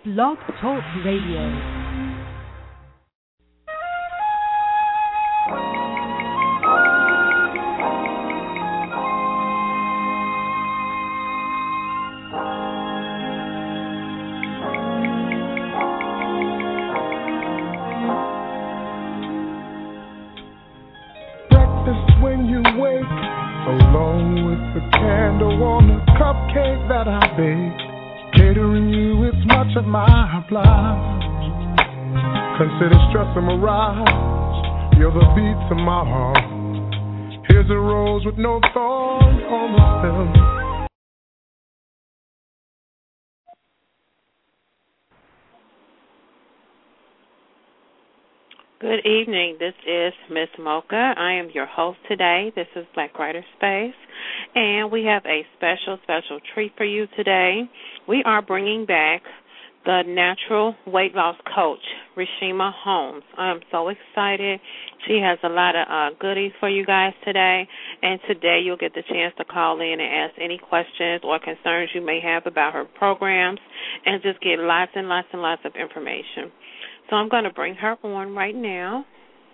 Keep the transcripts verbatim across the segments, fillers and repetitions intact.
Blog Talk Radio. When you wake, along with the candle on the cupcake that I baked, catering you is much of my oblige. Consider stress a mirage, you're the beat to my heart. Here's a rose with no thorns on the stem. Good evening. This is Miss Mocha. I am your host today. This is Black Writer Space, and we have a special, special treat for you today. We are bringing back the natural weight loss coach, Reshema Holmes. I am so excited. She has a lot of uh, goodies for you guys today, and today you'll get the chance to call in and ask any questions or concerns you may have about her programs and just get lots and lots and lots of information. So I'm going to bring her on right now.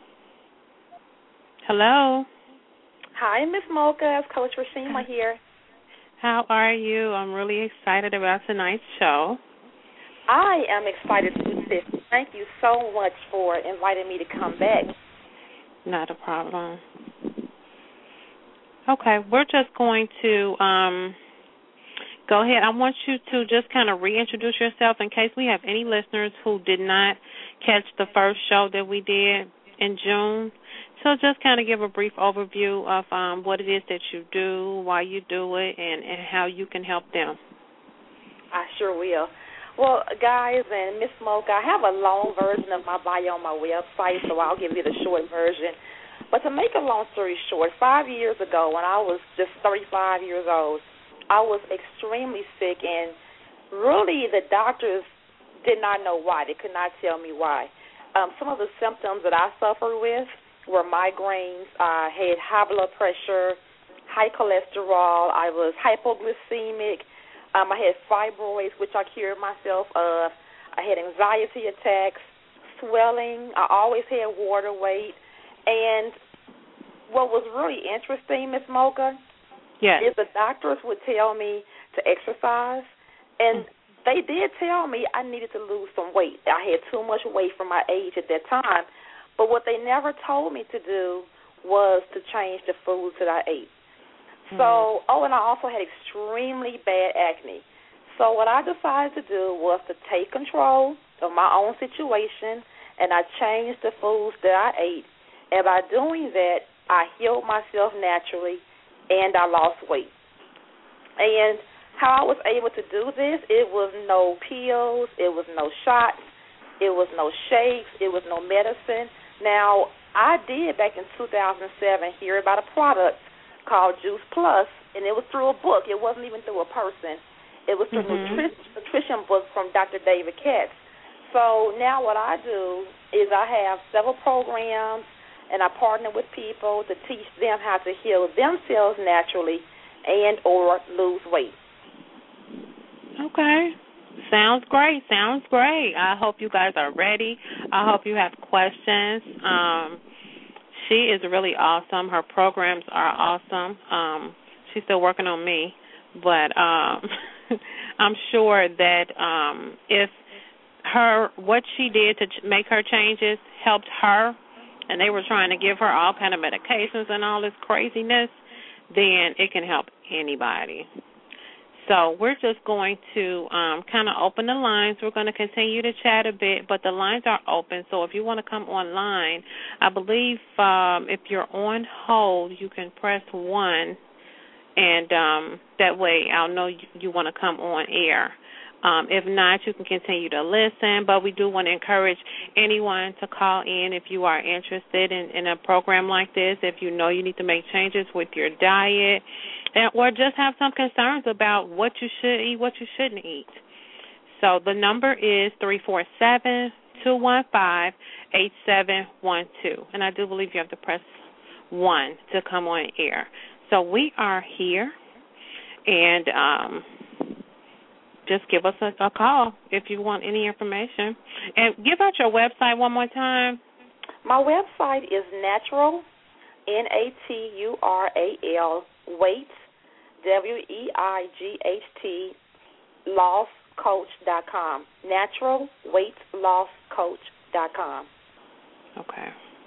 Hello. Hi, Miss Mocha. It's Coach Reshema here. How are you? I'm really excited about tonight's show. I am excited to do this. Thank you so much for inviting me to come back. Not a problem. Okay, we're just going to um, go ahead. I want you to just kind of reintroduce yourself in case we have any listeners who did not catch the first show that we did in June. So just kind of give a brief overview of um, what it is that you do, why you do it, and, and how you can help them. I sure will. Well, guys, and Miss Mocha, I have a long version of my bio on my website, so I'll give you the short version. But to make a long story short, five years ago when I was just thirty-five years old, I was extremely sick, and really the doctors did not know why. They could not tell me why. Um, some of the symptoms that I suffered with were migraines. I had high blood pressure, high cholesterol. I was hypoglycemic. Um, I had fibroids, which I cured myself of. I had anxiety attacks, swelling. I always had water weight. And what was really interesting, Miss Mocha, yes, is the doctors would tell me to exercise, and they did tell me I needed to lose some weight. I had too much weight for my age at that time, but what they never told me to do was to change the foods that I ate. Mm-hmm. So, oh, and I also had extremely bad acne. So what I decided to do was to take control of my own situation, and I changed the foods that I ate, and by doing that, I healed myself naturally, and I lost weight. And how I was able to do this, it was no pills, it was no shots, it was no shakes, it was no medicine. Now, I did back in two thousand seven hear about a product called Juice Plus, and it was through a book. It wasn't even through a person. It was through mm-hmm. a nutri- nutrition book from Doctor David Katz. So now what I do is I have several programs, and I partner with people to teach them how to heal themselves naturally and or lose weight. Okay. Sounds great. Sounds great. I hope you guys are ready. I hope you have questions. Um, she is really awesome. Her programs are awesome. Um, she's still working on me, but um, I'm sure that um, if her what she did to ch- make her changes helped her, and they were trying to give her all kind of medications and all this craziness, then it can help anybody. So we're just going to um, kind of open the lines. We're going to continue to chat a bit, but the lines are open. So if you want to come online, I believe um, if you're on hold, you can press one, and um, that way I'll know you, you want to come on air. Um, if not, you can continue to listen, but we do want to encourage anyone to call in if you are interested in, in a program like this, if you know you need to make changes with your diet, and, or just have some concerns about what you should eat, what you shouldn't eat. So the number is three four seven, two one five, eight seven one two, and I do believe you have to press one to come on air. So we are here, and um just give us a, a call if you want any information. And give out your website one more time. My website is natural, N A T U R A L, weight, W E I G H T, loss coach dot com. natural weight loss coach dot com. Okay.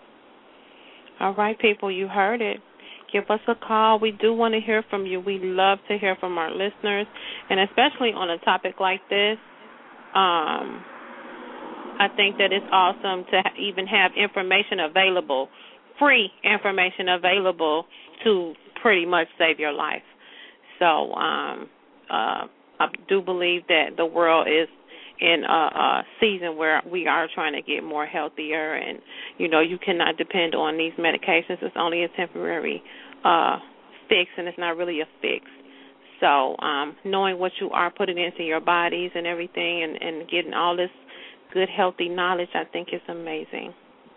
All right, people, you heard it. Give us a call. We do want to hear from you. We love to hear from our listeners, and especially on a topic like this. Um, I think that it's awesome to ha- even have information available, free information available to pretty much save your life. So um, uh, I do believe that the world is in a, a season where we are trying to get more healthier, and, you know, you cannot depend on these medications. It's only a temporary uh, fix, and it's not really a fix. So um, knowing what you are putting into your bodies and everything, and, and getting all this good, healthy knowledge, I think is amazing.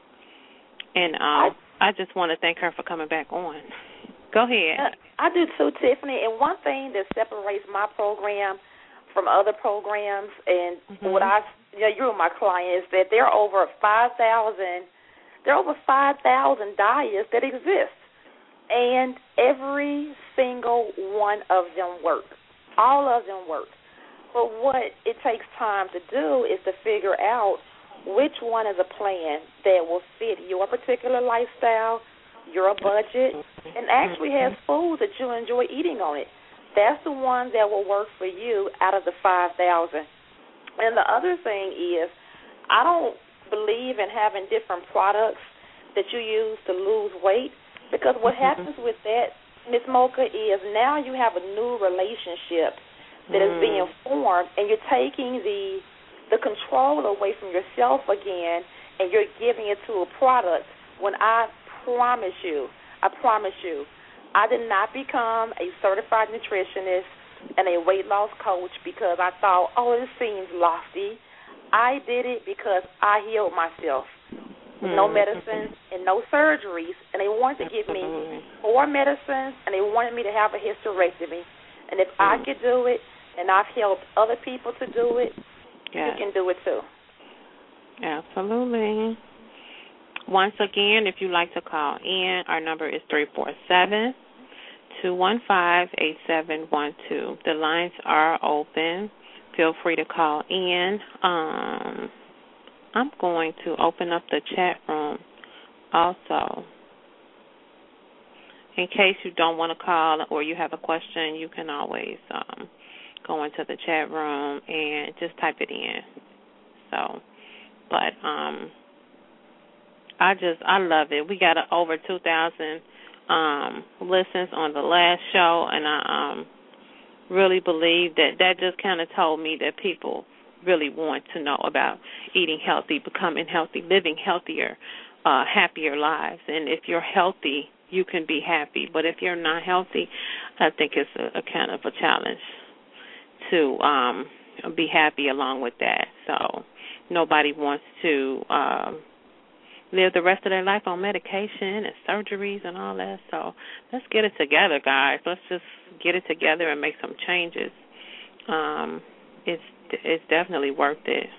And uh, I, I just want to thank her for coming back on. Go ahead. I do too, Tiffany. And one thing that separates my program from other programs, and mm-hmm. what I, you know, you're my client, is that there are over five thousand, there are over five thousand diets that exist, and every single one of them work. All of them work. But what it takes time to do is to figure out which one is a plan that will fit your particular lifestyle, your budget, and actually has foods that you enjoy eating on it. That's the one that will work for you out of the five thousand. And the other thing is, I don't believe in having different products that you use to lose weight, because what happens with that, Miz Mocha, is now you have a new relationship that is being formed, and you're taking the the control away from yourself again, and you're giving it to a product. When I promise you, I promise you, I did not become a certified nutritionist and a weight loss coach because I thought, oh, this seems lofty. I did it because I healed myself with no medicines and no surgeries, and they wanted to give me more medicines, and they wanted me to have a hysterectomy. And if I could do it, and I've helped other people to do it, yes, you can do it too. Absolutely. Once again, if you'd like to call in, our number is three four seven, two one five, eight seven one two. The lines are open. Feel free to call in. Um, I'm going to open up the chat room also. In case you don't want to call or you have a question, you can always um, go into the chat room and just type it in. So, but um, I just, I love it. We got over two thousand um, listens on the last show, and I um, really believe that that just kind of told me that people really want to know about eating healthy, becoming healthy, living healthier, uh, happier lives. And if you're healthy, you can be happy. But if you're not healthy, I think it's a, a kind of a challenge to um, be happy along with that. So nobody wants to um, live the rest of their life on medication and surgeries and all that. So let's get it together, guys. Let's just get it together and make some changes. Um, it's it's definitely worth it.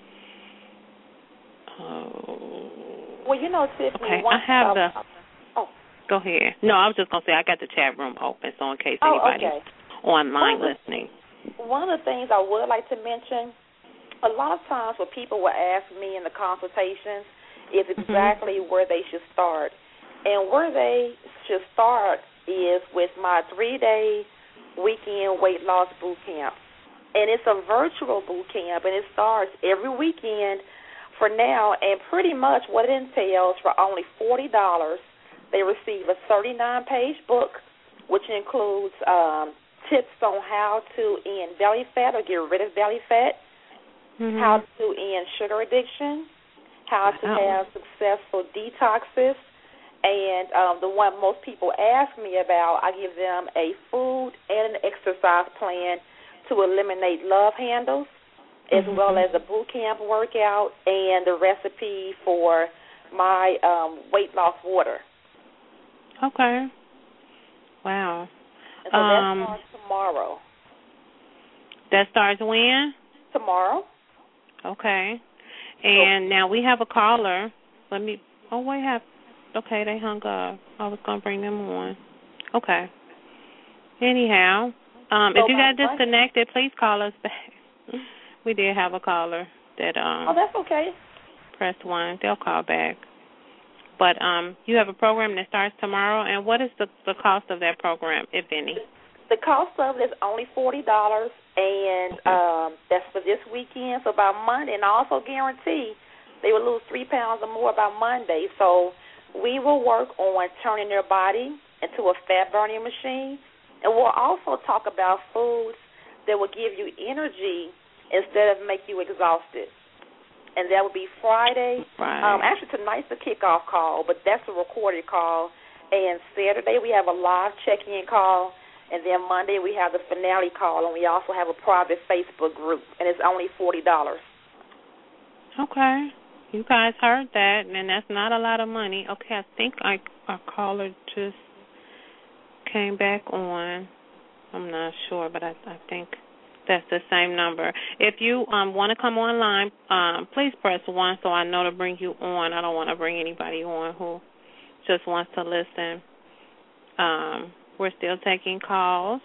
Oh. Well, you know, Tiffany, okay, one I have the. Oh, go ahead. No, I was just gonna say I got the chat room open, so in case oh, anybody's okay. online one listening. The, one of the things I would like to mention, a lot of times what people will ask me in the consultations is exactly mm-hmm. where they should start. And where they should start is with my three-day weekend weight loss boot camp. And it's a virtual boot camp, and it starts every weekend for now. And pretty much what it entails, for only forty dollars, they receive a thirty-nine page book, which includes um, tips on how to end belly fat or get rid of belly fat, mm-hmm. how to end sugar addiction, how to wow. have successful detoxes, and um, the one most people ask me about, I give them a food and an exercise plan to eliminate love handles, as mm-hmm. well as a boot camp workout and the recipe for my um, weight loss water. Okay. Wow. And so um, that starts tomorrow. That starts when? Tomorrow. Okay. And now we have a caller. Let me, oh, wait, have, okay, they hung up. I was going to bring them on. Okay. Anyhow, um, so if you got disconnected, please call us back. We did have a caller that um. Oh, that's okay. Pressed one. They'll call back. But um, you have a program that starts tomorrow, and what is the, the cost of that program, if any? The cost of it is only forty dollars, and okay. um, that's for this weekend, so by Monday, and I also guarantee they will lose three pounds or more by Monday. So we will work on turning their body into a fat-burning machine, and we'll also talk about foods that will give you energy instead of make you exhausted. And that will be Friday. Right. Um, actually, tonight's the kickoff call, but that's a recorded call. And Saturday we have a live check-in call, and then Monday we have the finale call, and we also have a private Facebook group, and it's only forty dollars. Okay. You guys heard that, and that's not a lot of money. Okay, I think I, our caller just came back on. I'm not sure, but I, I think that's the same number. If you um, want to come online, um, please press one so I know to bring you on. I don't want to bring anybody on who just wants to listen. Um, we're still taking calls.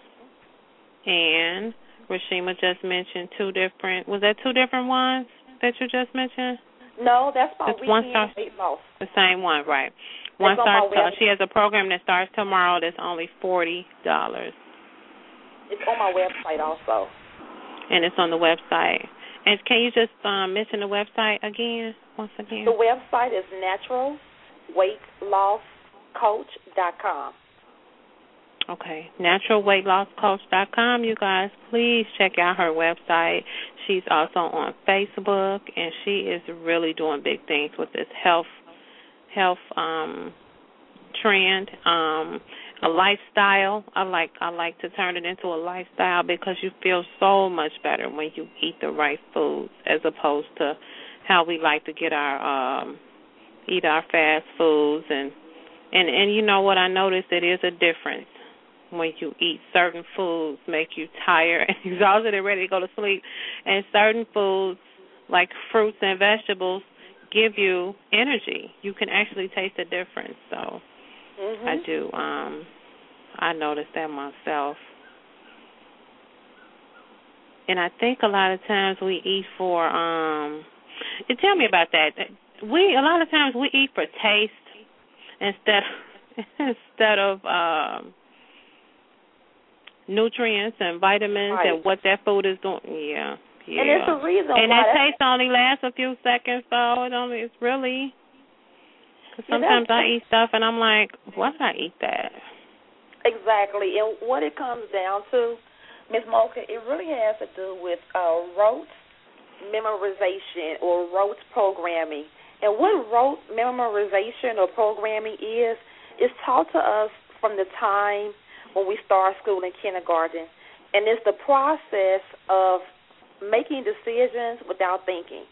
And Rashima just mentioned two different, was that two different ones that you just mentioned? No, that's my Just one weekend star, weight loss. The same one, right. One That's on starts, my uh, she has a program that starts tomorrow that's only forty dollars. It's on my website also. And it's on the website. And can you just um, mention the website again, once again? The website is natural weight loss coach dot com. Okay, natural weight loss coach dot com. You guys, please check out her website. She's also on Facebook, and she is really doing big things with this health health um, trend, um, a lifestyle. I like I like to turn it into a lifestyle because you feel so much better when you eat the right foods as opposed to how we like to get our um, eat our fast foods and and and you know what, I noticed it is a difference when you eat certain foods make you tired and exhausted and ready to go to sleep, and certain foods like fruits and vegetables give you energy. You can actually taste the difference. So mm-hmm. I do. Um, I noticed that myself. And I think a lot of times we eat for, um, and tell me about that. We a lot of times we eat for taste instead instead of um, nutrients and vitamins right. and what that food is doing. Yeah, yeah. And it's a reason and why. And that taste only lasts a few seconds, so it only it's really. Because sometimes yeah, I eat stuff and I'm like, why did I eat that? Exactly, and what it comes down to, Miz Mocha, it really has to do with uh, rote memorization or rote programming. And what rote memorization or programming is, is taught to us from the time when we start school in kindergarten. And it's the process of making decisions without thinking.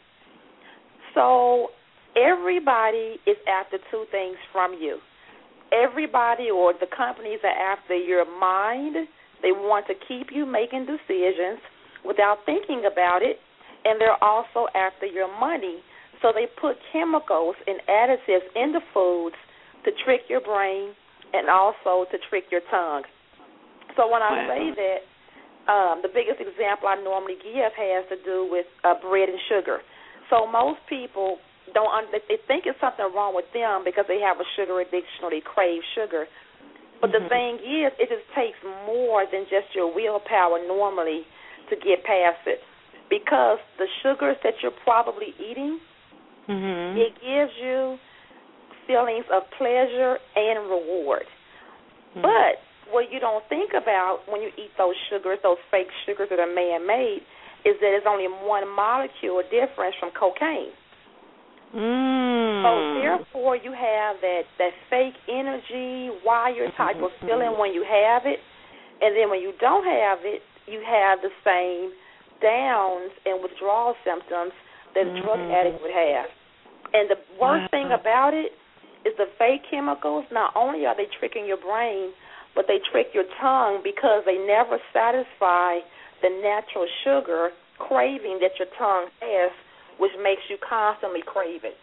So everybody is after two things from you. Everybody or the companies are after your mind. They want to keep you making decisions without thinking about it, and they're also after your money. So they put chemicals and additives in the foods to trick your brain and also to trick your tongue. So when I wow. say that, um, the biggest example I normally give has to do with uh, bread and sugar. So most people don't they think it's something wrong with them because they have a sugar addiction or they crave sugar. But mm-hmm. the thing is, it just takes more than just your willpower normally to get past it, because the sugars that you're probably eating, mm-hmm. it gives you feelings of pleasure and reward. Mm-hmm. But what you don't think about when you eat those sugars, those fake sugars that are man-made, is that it's only one molecule difference from cocaine. Mm. So therefore, you have that, that fake energy, wired type of feeling when you have it, and then when you don't have it, you have the same downs and withdrawal symptoms that a drug mm-hmm. addict would have. And the worst wow. thing about it is the fake chemicals. Not only are they tricking your brain, but they trick your tongue because they never satisfy the natural sugar craving that your tongue has, which makes you constantly crave it.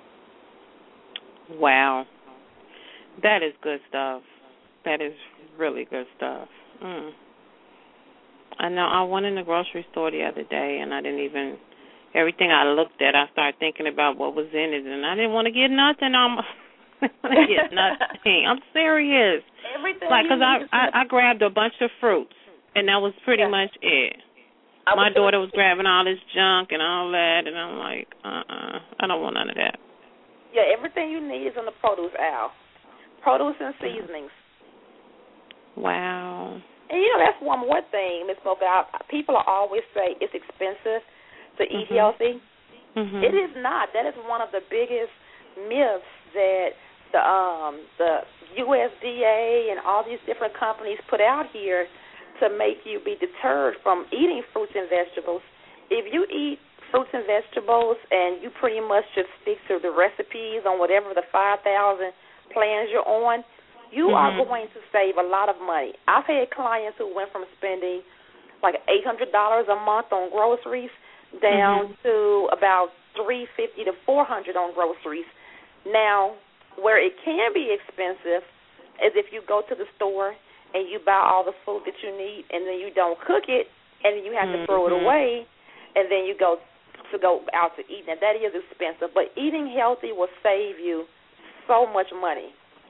Wow. That is good stuff. That is really good stuff. Mm. I know I went in the grocery store the other day, and I didn't even, everything I looked at, I started thinking about what was in it, and I didn't want to get nothing on my, I didn't want to get nothing. I'm serious. Everything. Like, because I, I, I grabbed a bunch of fruits, and that was pretty yeah. much it. I my was daughter was grabbing all this junk and all that, and I'm like, uh-uh, I don't want none of that. Yeah, everything you need is in the produce aisle. Produce and seasonings. Wow. And, you know, that's one more thing, Miz Mocha. People always say it's expensive to eat mm-hmm. healthy. Mm-hmm. It is not. That is one of the biggest myths that the um, the U S D A and all these different companies put out here to make you be deterred from eating fruits and vegetables. If you eat fruits and vegetables and you pretty much just stick to the recipes on whatever the five thousand plans you're on, you mm-hmm. are going to save a lot of money. I've had clients who went from spending like eight hundred dollars a month on groceries down mm-hmm. to about three hundred fifty dollars to four hundred dollars on groceries. Now, where it can be expensive is if you go to the store and you buy all the food that you need and then you don't cook it and then you have mm-hmm. to throw it away and then you go to go out to eat. Now, that is expensive, but eating healthy will save you so much money.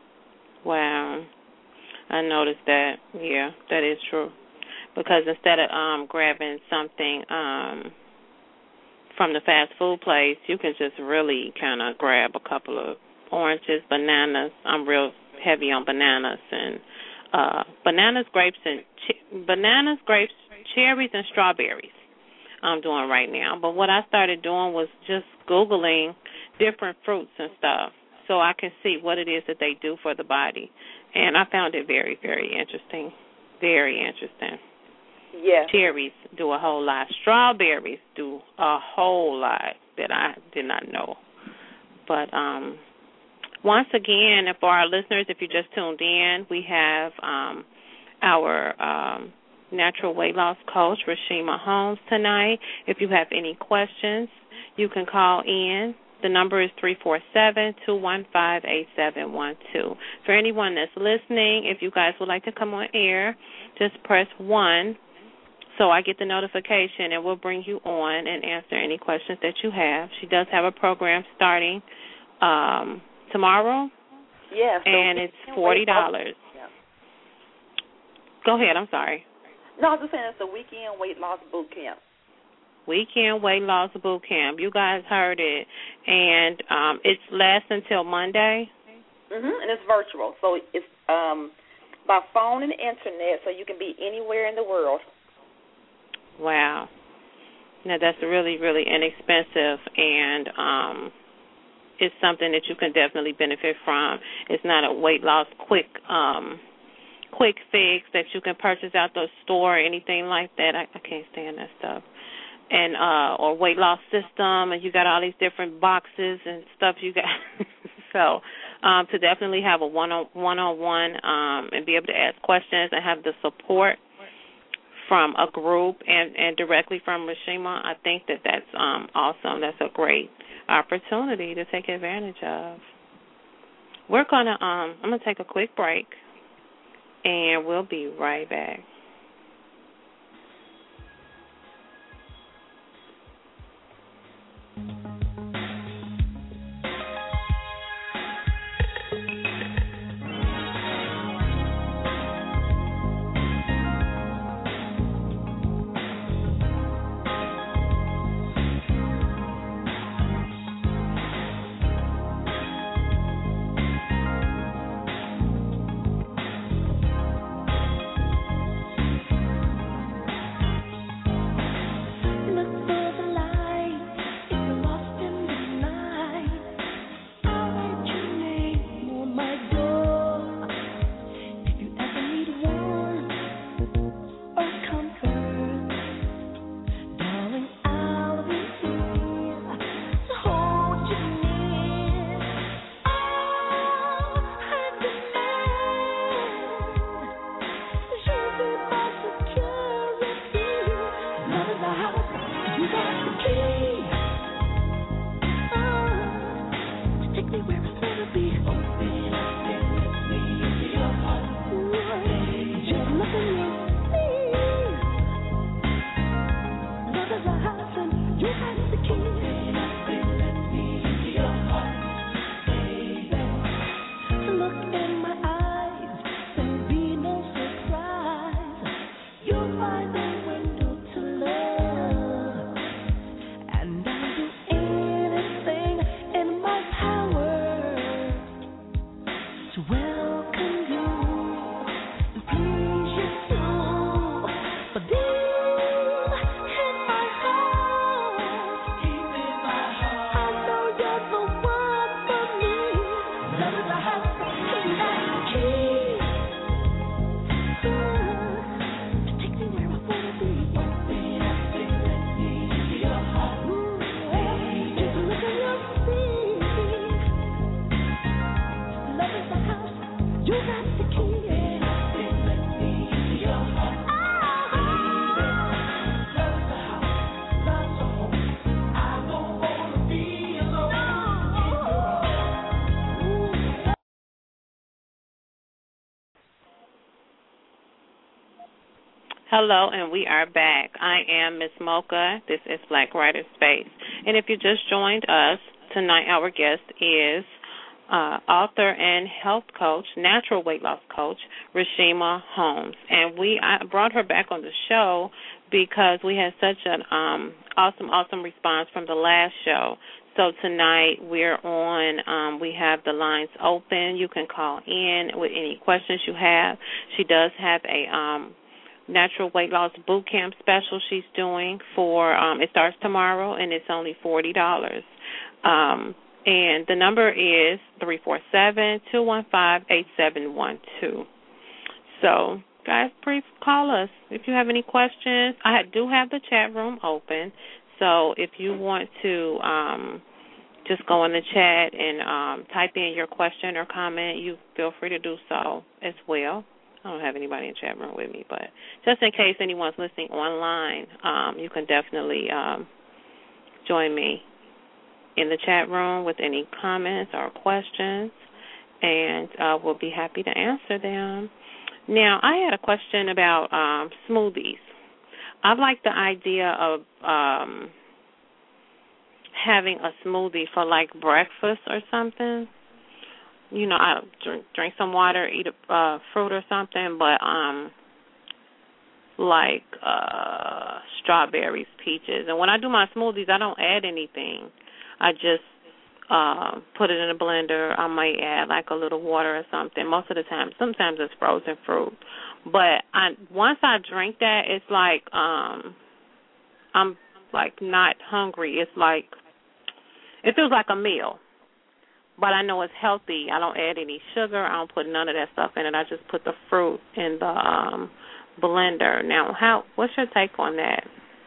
Wow. I noticed that. Yeah, that is true. Because instead of um, grabbing something um, from the fast food place, you can just really kind of grab a couple of oranges, bananas. I'm real heavy on bananas and uh, bananas, grapes, and ch- bananas, grapes, cherries, and strawberries. I'm doing right now. But what I started doing was just Googling different fruits and stuff, so I can see what it is that they do for the body. And I found it very, very interesting. Very interesting. Yeah. Cherries do a whole lot. Strawberries do a whole lot that I did not know. But um, once again, for our listeners, if you just tuned in, we have um, our um, natural weight loss coach, Rashima Holmes, tonight. If you have any questions, you can call in. The number is three four seven, two one five, eight seven one two. For anyone that's listening, if you guys would like to come on air, just press one so I get the notification, and we'll bring you on and answer any questions that you have. She does have a program starting um, tomorrow, yeah, so and it's forty dollars. Yeah. Go ahead. I'm sorry. No, I was just saying it's a weekend weight loss boot camp. Weekend Weight Loss Boot Camp. You guys heard it. And um, it lasts until Monday. Mm-hmm, and it's virtual. So it's um, by phone and internet, so you can be anywhere in the world. Wow. Now, that's really, really inexpensive, and um, it's something that you can definitely benefit from. It's not a weight loss quick um, quick fix that you can purchase out the store or anything like that. I, I can't stand that stuff. And uh, or weight loss system, and you got all these different boxes and stuff you got. so um, to definitely have a one-on- one-on-one um, and be able to ask questions and have the support from a group and, and directly from Rashima, I think that that's um, awesome. That's a great opportunity to take advantage of. We're gonna um, I'm gonna take a quick break, and we'll be right back. Hello, and we are back. I am Miss Mocha. This is Black Writer Space. And if you just joined us, tonight our guest is uh, author and health coach, natural weight loss coach, Rashima Holmes. And we I brought her back on the show because we had such an um, awesome, awesome response from the last show. So tonight we're on, um, we have the lines open. You can call in with any questions you have. She does have a um, natural weight loss boot camp special she's doing for, um, it starts tomorrow, and it's only forty dollars. Um, and the number is three four seven, two one five, eight seven one two. So, guys, please call us if you have any questions. I do have the chat room open, so if you want to um, just go in the chat and um, type in your question or comment, you feel free to do so as well. I don't have anybody in the chat room with me, but just in case anyone's listening online, um, you can definitely um, join me in the chat room with any comments or questions, and uh, we'll be happy to answer them. Now, I had a question about um, smoothies. I like the idea of um, having a smoothie for, like, breakfast or something. You know, I drink, drink some water, eat a uh, fruit or something, but um, like uh, strawberries, peaches. And when I do my smoothies, I don't add anything. I just uh, put it in a blender. I might add like a little water or something. Most of the time, sometimes it's frozen fruit. But I, once I drink that, it's like um, I'm like not hungry. It's like it feels like a meal. But I know it's healthy. I don't add any sugar. I don't put none of that stuff in it. I just put the fruit in the um, blender. Now, how? What's your take on that?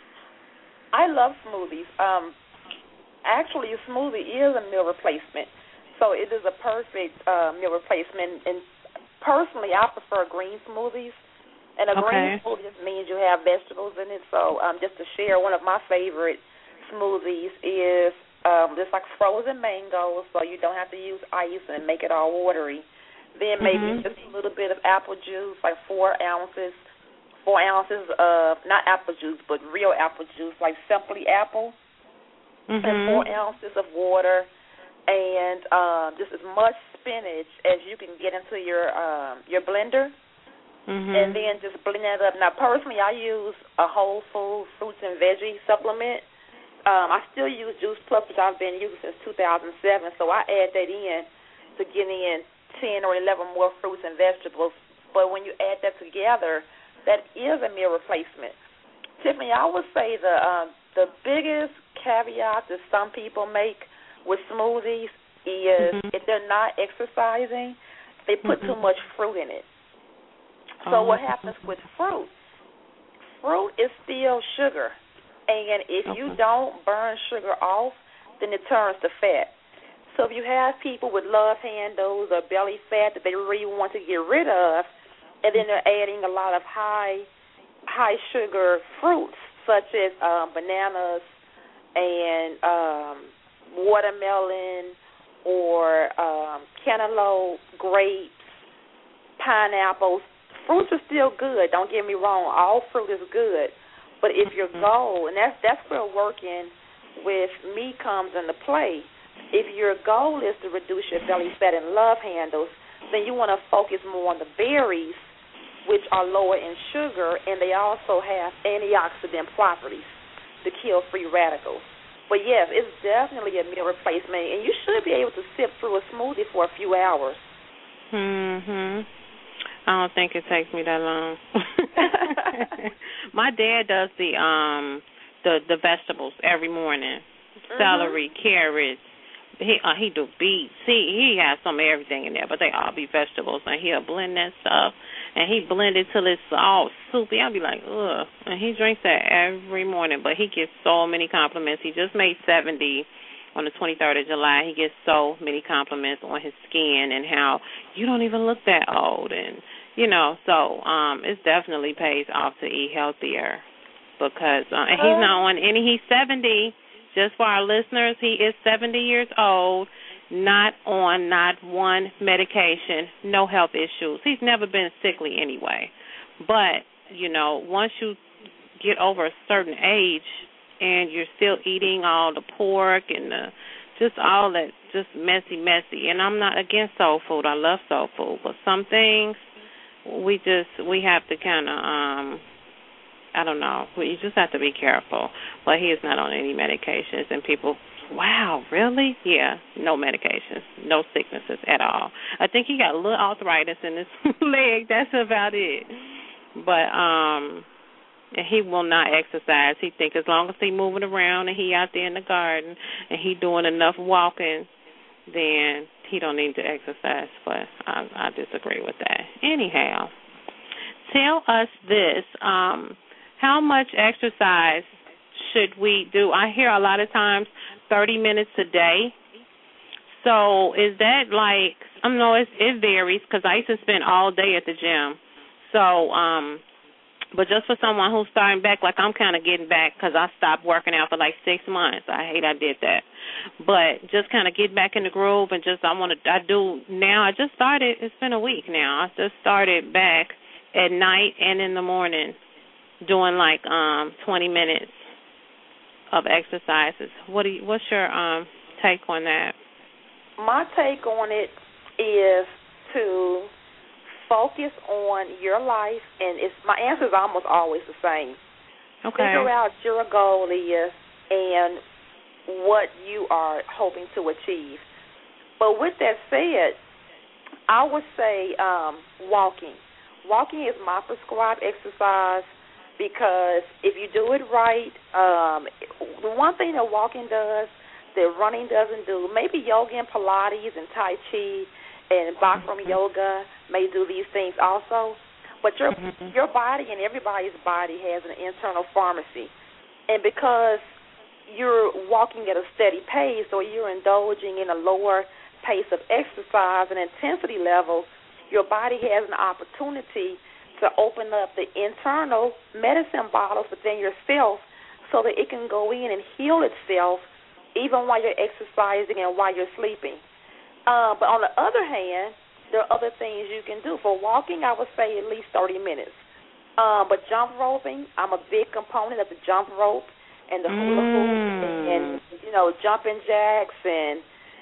I love smoothies. Um, actually, a smoothie is a meal replacement, so it is a perfect uh, meal replacement. And personally, I prefer green smoothies. And a okay. green smoothie just means you have vegetables in it. So um, just to share, one of my favorite smoothies is Um, just like frozen mangoes, so you don't have to use ice and make it all watery. Then maybe mm-hmm. just a little bit of apple juice, like four ounces, four ounces of, not apple juice, but real apple juice, like Simply Apple, mm-hmm. and four ounces of water, and um, just as much spinach as you can get into your um, your blender, mm-hmm. and then just blend that up. Now, personally, I use a whole food fruits and veggie supplement. Um, I still use Juice Plus, which I've been using since two thousand seven, so I add that in to get in ten or eleven more fruits and vegetables. But when you add that together, that is a meal replacement. Tiffany, I would say the um, the biggest caveat that some people make with smoothies is mm-hmm. if they're not exercising, they put mm-hmm. too much fruit in it. So oh. what happens with fruit? Fruit is still sugar. And if okay. you don't burn sugar off, then it turns to fat. So if you have people with love handles or belly fat that they really want to get rid of, and then they're adding a lot of high high sugar fruits such as um, bananas and um, watermelon or um, cantaloupe, grapes, pineapples, fruits are still good. Don't get me wrong. All fruit is good. But if your goal, and that's that's where working with me comes into play, if your goal is to reduce your belly fat and love handles, then you want to focus more on the berries, which are lower in sugar, and they also have antioxidant properties to kill free radicals. But, yes, it's definitely a meal replacement, and you should be able to sip through a smoothie for a few hours. Mm-hmm. I don't think it takes me that long. My dad does the um the the vegetables every morning. Mm-hmm. Celery, carrots. He uh, he do beets. He he has some of everything in there, but they all be vegetables. And he'll blend that stuff, and he blend it till it's all soupy. I'll be like, ugh. And he drinks that every morning, but he gets so many compliments. He just made seventy on the twenty-third of July. He gets so many compliments on his skin and how you don't even look that old. And, you know, so um, it definitely pays off to eat healthier because uh, and he's not on any, he's seventy. Just for our listeners, he is seventy years old, not on not one medication, no health issues. He's never been sickly anyway. But you know, once you get over a certain age and you're still eating all the pork and the, just all that just messy, messy. And I'm not against soul food. I love soul food. But some things we just, we have to kind of, um, I don't know, you just have to be careful. But he is not on any medications. And people, wow, really? Yeah, no medications, no sicknesses at all. I think he got a little arthritis in his leg. That's about it. But um, he will not exercise. He think as long as he moving around and he out there in the garden and he doing enough walking, then he don't need to exercise. But I, I disagree with that. Anyhow, tell us this. Um, how much exercise should we do? I hear a lot of times thirty minutes a day. So is that like, I don't know, it, it varies because I used to spend all day at the gym. So, um, but just for someone who's starting back, like I'm kind of getting back because I stopped working out for like six months. I hate I did that. But just kind of get back in the groove and just I want to, I do now, I just started, it's been a week now. I just started back at night and in the morning doing like um, twenty minutes of exercises. What do you, what's your um, take on that? My take on it is to focus on your life, and it's my answer is almost always the same. Okay. Figure out your goal is and what you are hoping to achieve. But with that said, I would say um, walking. Walking is my prescribed exercise because if you do it right, um, the one thing that walking does that running doesn't do, maybe yoga and Pilates and Tai Chi and Bikram mm-hmm. yoga may do these things also, but your mm-hmm. your body and everybody's body has an internal pharmacy, and because you're walking at a steady pace or you're indulging in a lower pace of exercise and intensity level, your body has an opportunity to open up the internal medicine bottles within yourself so that it can go in and heal itself even while you're exercising and while you're sleeping. Uh, but on the other hand, there are other things you can do. For walking, I would say at least thirty minutes. Uh, but jump roping, I'm a big component of the jump rope and the hula hoop mm. and, you know, jumping jacks and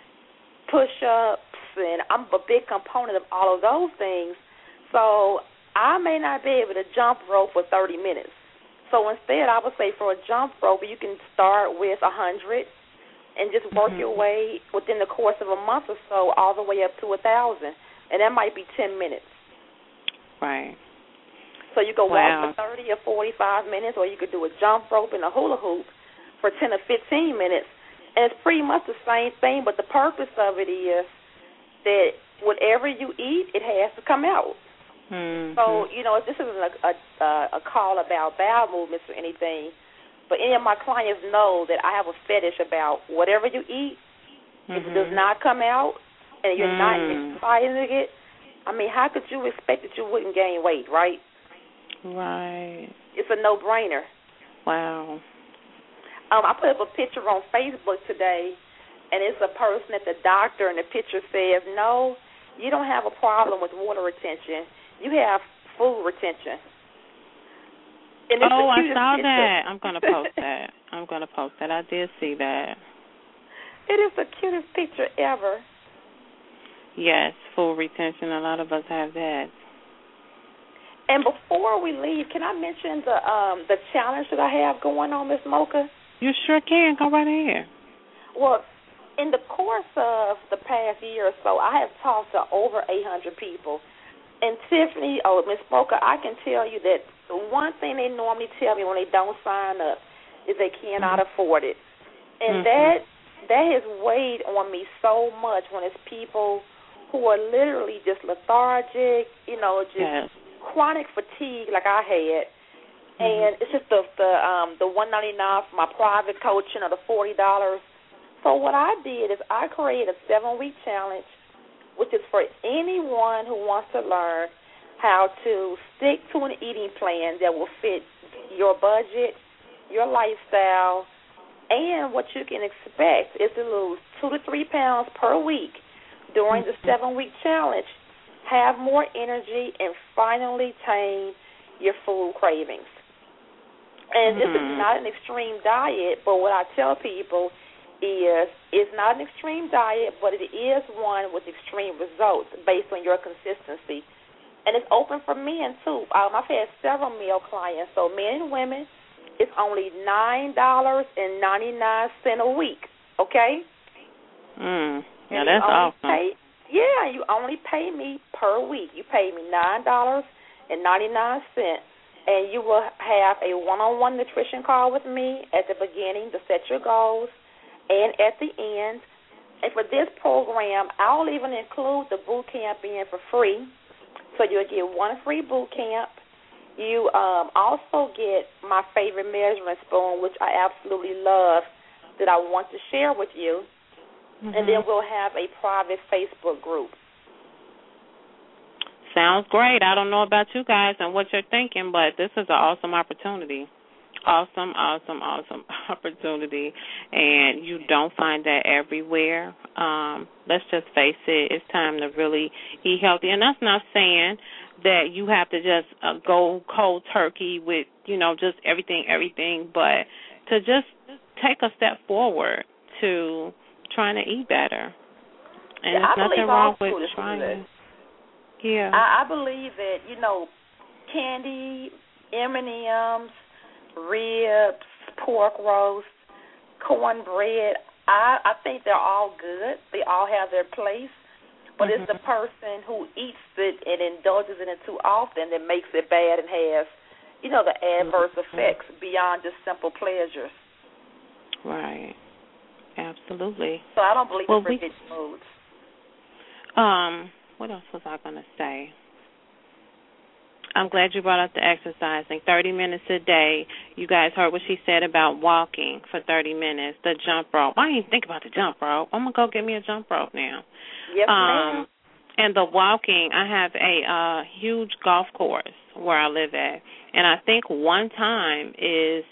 push-ups, and I'm a big component of all of those things. So I may not be able to jump rope for thirty minutes. So instead, I would say for a jump rope, you can start with one hundred and just work mm-hmm. your way within the course of a month or so all the way up to one thousand, and that might be ten minutes. Right. So you could wow. walk for thirty or forty-five minutes, or you could do a jump rope and a hula hoop for ten or fifteen minutes, and it's pretty much the same thing, but the purpose of it is that whatever you eat, it has to come out. Mm-hmm. So, you know, this isn't a, a, a call about bowel movements or anything, but any of my clients know that I have a fetish about whatever you eat, mm-hmm. if it does not come out and you're mm. not exercising it, I mean, how could you expect that you wouldn't gain weight, right? Right. It's a no-brainer. Wow. Um, I put up a picture on Facebook today, and it's a person at the doctor, and the picture says, no, you don't have a problem with water retention. You have food retention. Oh, I saw picture. that. I'm going to post that. I'm going to post that. I did see that. It is the cutest picture ever. Yes, food retention. A lot of us have that. And before we leave, can I mention the um, the challenge that I have going on, Miss Mocha? You sure can. Go right ahead. Well, in the course of the past year or so, I have talked to over eight hundred people. And Tiffany, oh, Miss Mocha, I can tell you that the one thing they normally tell me when they don't sign up is they cannot mm-hmm. afford it. And mm-hmm. that that has weighed on me so much when it's people who are literally just lethargic, you know, just yes. chronic fatigue like I had. Mm-hmm. And it's just the the um the one ninety nine for my private coaching or the forty dollars. So what I did is I created a seven week challenge, which is for anyone who wants to learn how to stick to an eating plan that will fit your budget, your lifestyle, and what you can expect is to lose two to three pounds per week during the seven week challenge, have more energy, and finally tame your food cravings. And mm-hmm. this is not an extreme diet, but what I tell people is it's not an extreme diet, but it is one with extreme results based on your consistency. And it's open for men, too. Um, I've had several male clients, so men and women, it's only nine dollars and ninety-nine cents a week, okay? Mm. Yeah, that's awesome. Pay, yeah, you only pay me per week. You pay me nine dollars and ninety-nine cents, and you will have a one-on-one nutrition call with me at the beginning to set your goals and at the end. And for this program, I'll even include the boot camp in for free. So you'll get one free boot camp. You um, also get my favorite measuring spoon, which I absolutely love, that I want to share with you. Mm-hmm. And then we'll have a private Facebook group. Sounds great. I don't know about you guys and what you're thinking, but this is an awesome opportunity. Awesome, awesome, awesome opportunity, and you don't find that everywhere. Um, let's just face it, it's time to really eat healthy, and that's not saying that you have to just uh, go cold turkey with, you know, just everything, everything, but to just take a step forward to trying to eat better. And yeah, there's I nothing wrong with food trying. Yeah, I, I believe that, you know, candy, M and M's, ribs, pork roast, cornbread, I, I think they're all good. They all have their place. But mm-hmm. it's the person who eats it and indulges in it too often that makes it bad and has, you know, the adverse mm-hmm. effects beyond just simple pleasures. Right. Absolutely. So I don't believe well, in forbidden we, foods. Um, what else was I going to say? I'm glad you brought up the exercising. thirty minutes a day. You guys heard what she said about walking for thirty minutes, the jump rope. I didn't even think about the jump rope. I'm going to go get me a jump rope now. Yes, um, ma'am. And the walking, I have a uh, huge golf course where I live at. And I think one time is,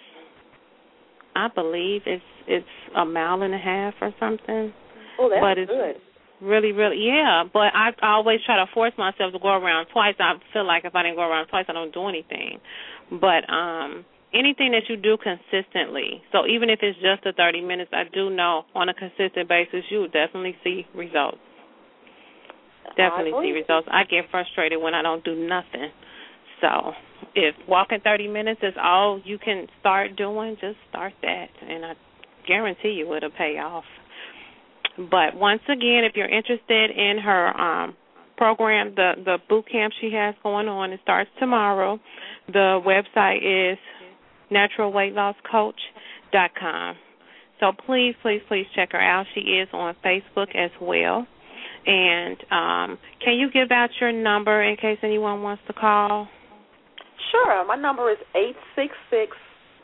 I believe it's it's a mile and a half or something. Oh, that's but it's, good. Really, really, yeah. But I always try to force myself to go around twice. I feel like if I didn't go around twice, I don't do anything. But um, anything that you do consistently, so even if it's just the thirty minutes, I do know on a consistent basis you will definitely see results. Definitely see results. I get frustrated when I don't do nothing. So if walking thirty minutes is all you can start doing, just start that, and I guarantee you it'll pay off. But once again, if you're interested in her um, program, the, the boot camp she has going on, it starts tomorrow. The website is natural weight loss coach dot com. So please, please, please check her out. She is on Facebook as well. And um, can you give out your number in case anyone wants to call? Sure. My number is eight six six,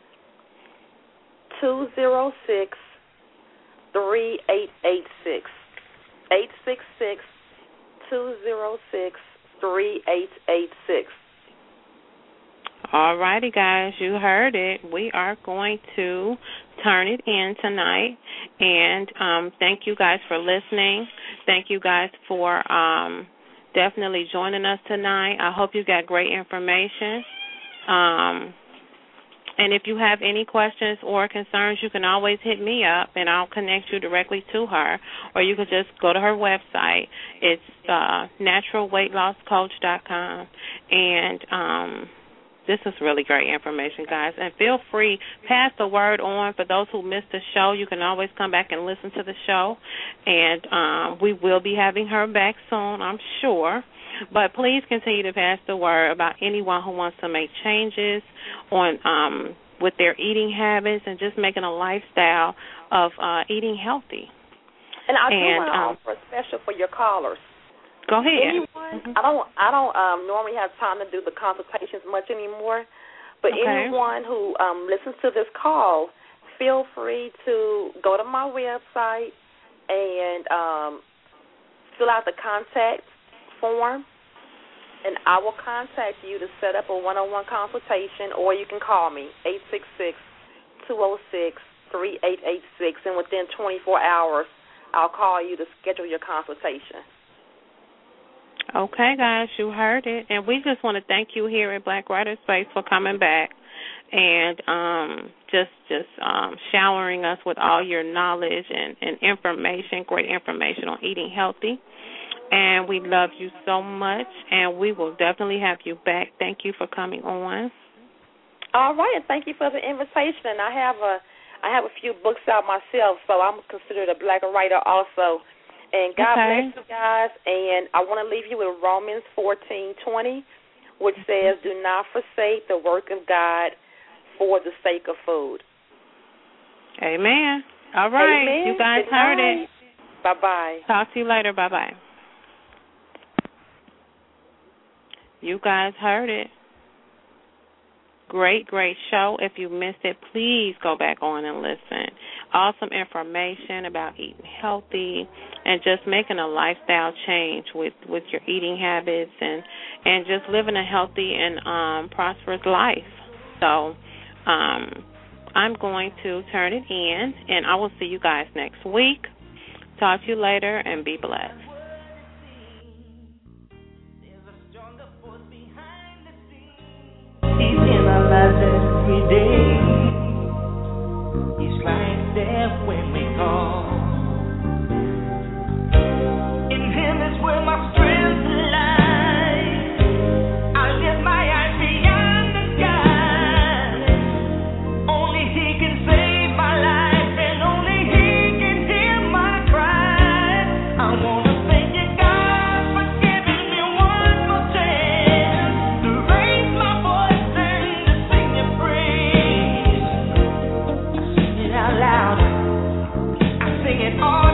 two zero six, three eight eight six. eight six six, two zero six, three eight eight six. All righty, guys, you heard it. We are going to turn it in tonight. And um, thank you guys for listening. Thank you guys for um, definitely joining us tonight. I hope you got great information. Um, and if you have any questions or concerns, you can always hit me up, and I'll connect you directly to her. Or you could just go to her website. It's uh, natural weight loss coach dot com. And um this is really great information, guys. And feel free, pass the word on. For those who missed the show, you can always come back and listen to the show. And um, we will be having her back soon, I'm sure. But please continue to pass the word about anyone who wants to make changes on um, with their eating habits and just making a lifestyle of uh, eating healthy. And I do and, want to um, offer a special for your callers. Go ahead. Anyone, mm-hmm. I don't, I don't um, normally have time to do the consultations much anymore, but okay. anyone who um, listens to this call, feel free to go to my website and um, fill out the contact form, and I will contact you to set up a one-on-one consultation, or you can call me, eight six six, two zero six, three eight eight six, and within twenty-four hours, I'll call you to schedule your consultation. Okay, guys, you heard it. And we just want to thank you here at Black Writer Space for coming back and um, just just um, showering us with all your knowledge and, and information, great information on eating healthy. And we love you so much, and we will definitely have you back. Thank you for coming on. All right, and thank you for the invitation. And I have a I have a few books out myself, so I'm considered a black writer also. And God okay. bless you guys. And I want to leave you with Romans fourteen twenty, which says, "Do not forsake the work of God for the sake of food." Amen. All right. Amen. You guys Good heard night. it. Bye-bye. Talk to you later. Bye-bye. You guys heard it. Great, great show. If you missed it, please go back on and listen. Awesome information about eating healthy and just making a lifestyle change with, with your eating habits and, and just living a healthy and um, prosperous life. So um, I'm going to turn it in, and I will see you guys next week. Talk to you later, and be blessed. He's in our lives every day. He's right there when we call. In Him is where my strength lies. I lift my eyes beyond the sky. Only He can save my life, and only He can hear my cry. I wanna thank you, God, for giving me one more chance to raise my voice. Out loud, I sing it all.